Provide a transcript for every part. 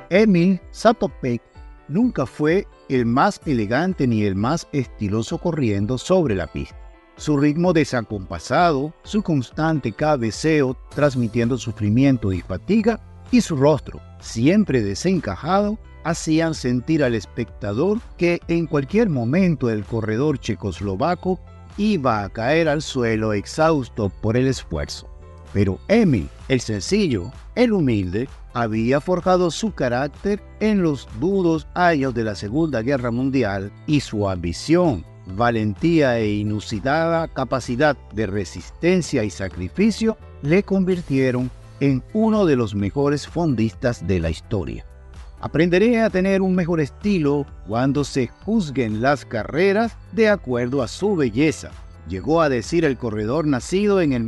Emil Zatopek nunca fue el más elegante ni el más estiloso corriendo sobre la pista. Su ritmo desacompasado, su constante cabeceo transmitiendo sufrimiento y fatiga, y su rostro, siempre desencajado, hacían sentir al espectador que en cualquier momento el corredor checoslovaco iba a caer al suelo exhausto por el esfuerzo. Pero Emil, el sencillo, el humilde, había forjado su carácter en los duros años de la Segunda Guerra Mundial y su ambición, valentía e inusitada capacidad de resistencia y sacrificio le convirtieron en uno de los mejores fondistas de la historia. Aprenderé a tener un mejor estilo cuando se juzguen las carreras de acuerdo a su belleza, llegó a decir el corredor nacido en el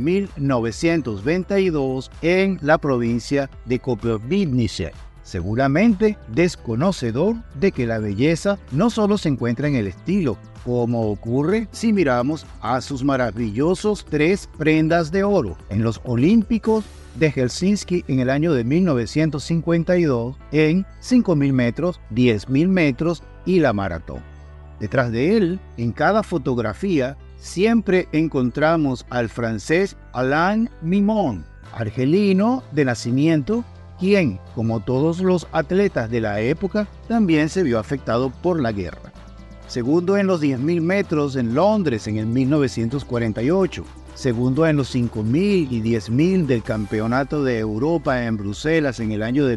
1922 en la provincia de Koprivnice, seguramente desconocedor de que la belleza no solo se encuentra en el estilo, como ocurre si miramos a sus maravillosos 3 prendas de oro en los Olímpicos de Helsinki en el año de 1952 en 5.000 metros, 10.000 metros y la maratón. Detrás de él, en cada fotografía, siempre encontramos al francés Alain Mimon, argelino de nacimiento, quien, como todos los atletas de la época, también se vio afectado por la guerra. Segundo en los 10.000 metros en Londres en el 1948, segundo en los 5.000 y 10.000 del Campeonato de Europa en Bruselas en el año de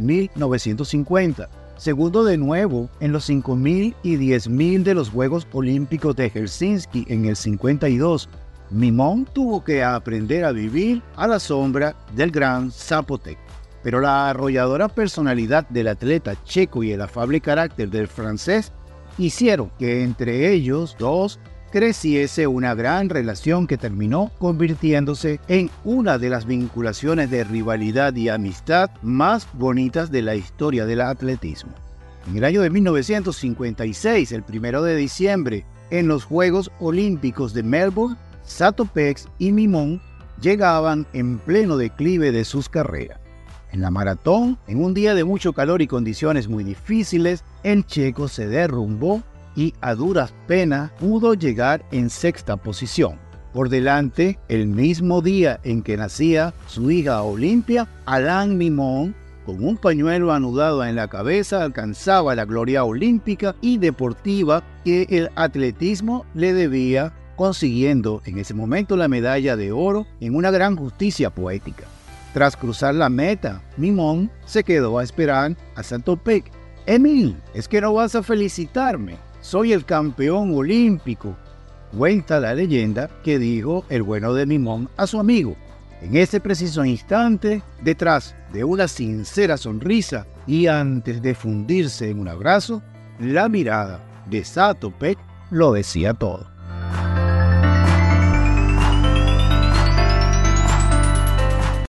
1950, segundo de nuevo en los 5.000 y 10.000 de los Juegos Olímpicos de Helsinki en el 52. Mimon tuvo que aprender a vivir a la sombra del gran Zapotec. Pero la arrolladora personalidad del atleta checo y el afable carácter del francés hicieron que entre ellos dos creciese una gran relación que terminó convirtiéndose en una de las vinculaciones de rivalidad y amistad más bonitas de la historia del atletismo. En el año de 1956, el 1 de diciembre, en los Juegos Olímpicos de Melbourne, Zatopek y Mimon llegaban en pleno declive de sus carreras. En la maratón, en un día de mucho calor y condiciones muy difíciles, el checo se derrumbó y a duras penas pudo llegar en 6ª posición. Por delante, el mismo día en que nacía su hija Olimpia, Alain Mimon, con un pañuelo anudado en la cabeza, alcanzaba la gloria olímpica y deportiva que el atletismo le debía, consiguiendo en ese momento la medalla de oro en una gran justicia poética. Tras cruzar la meta, Mimon se quedó a esperar a Zatopek. «Emil, ¿es que no vas a felicitarme? Soy el campeón olímpico», cuenta la leyenda que dijo el bueno de Mimon a su amigo. En ese preciso instante, detrás de una sincera sonrisa y antes de fundirse en un abrazo, la mirada de Zatopek lo decía todo.